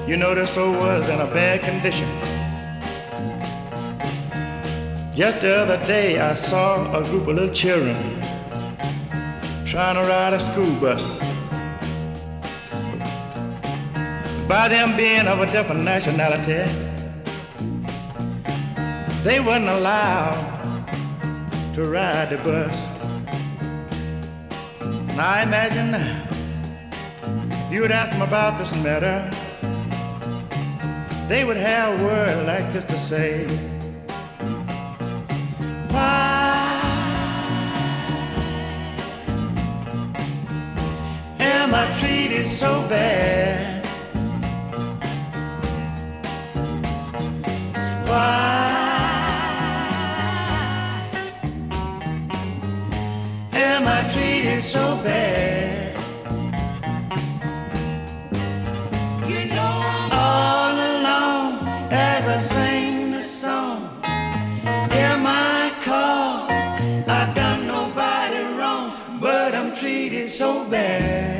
You know this old world's in a bad condition. Just the other day I saw a group of little children trying to ride a school bus. By them being of a different nationality, they wasn't allowed to ride the bus. Now I imagine if you would ask them about this matter, they would have a word like this to say. Why am I treated so bad? Why am I treated so bad? You know I'm all alone as I sing this song. Hear my call, I've done nobody wrong, but I'm treated so bad.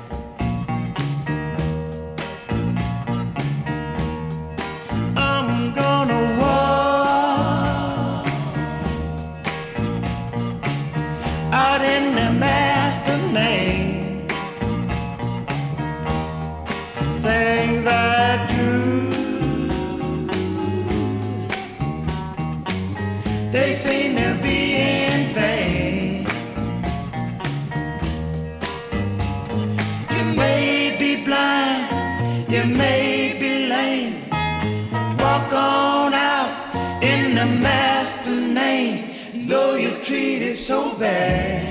I'm gonna walk out in the master name. Things I do, they seem to be in vain. You may be blind, you may be lame. Walk on out in the master name, though you're treated so bad.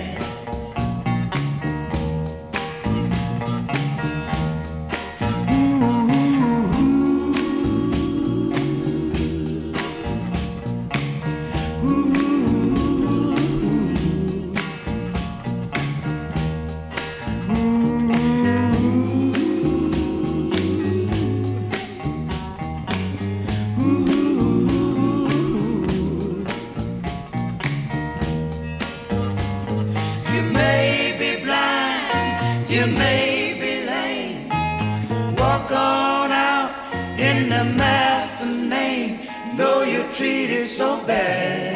You may be blind, you may be lame. Walk on out in the master name, though you're treated so bad.